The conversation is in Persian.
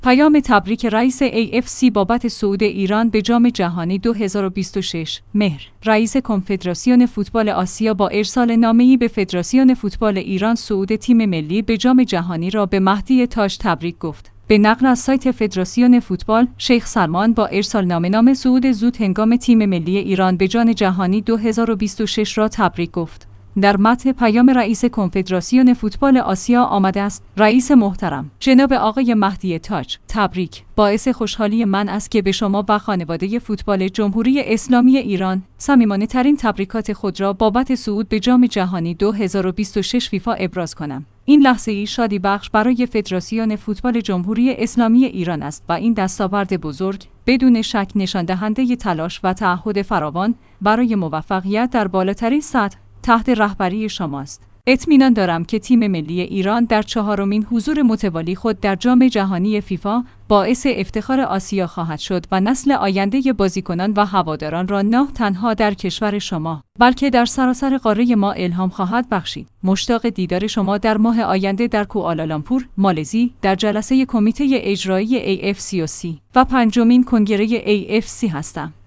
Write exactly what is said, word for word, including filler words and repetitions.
پیام تبریک رئیس ای اف سی بابت صعود ایران به جام جهانی دو هزار و بیست و شش. مهر. رئیس کنفدراسیون فوتبال آسیا با ارسال نامه‌ای به فدراسیون فوتبال ایران صعود تیم ملی به جام جهانی را به مهدی تاج تبریک گفت. به نقل از سایت فدراسیون فوتبال، شیخ سلمان با ارسال نامه صعود زود هنگام تیم ملی ایران به جام جهانی دو هزار و بیست و شش را تبریک گفت. در متن پیام رئیس کنفدراسیون فوتبال آسیا آمده است: رئیس محترم، جناب آقای مهدی تاج، تبریک. باعث خوشحالی من است که به شما و خانواده فوتبال جمهوری اسلامی ایران صمیمانه ترین تبریکات خود را بابت صعود به جام جهانی دو هزار و بیست و شش فیفا ابراز کنم. این لحظه ای شادی بخش برای فدراسیون فوتبال جمهوری اسلامی ایران است و این دستاورد بزرگ بدون شک نشان دهنده تلاش و تعهد فراوان برای موفقیت در بالاترین سطح تحت رهبری شماست. اطمینان دارم که تیم ملی ایران در چهارمین حضور متوالی خود در جام جهانی فیفا باعث افتخار آسیا خواهد شد و نسل آینده بازیکنان و هواداران را نه تنها در کشور شما بلکه در سراسر قاره ما الهام خواهد بخشید. مشتاق دیدار شما در ماه آینده در کوآلالامپور، مالزی در جلسه کمیته اجرایی ای اف سی و سی و پنجمین کنگره ای اف سی هستم.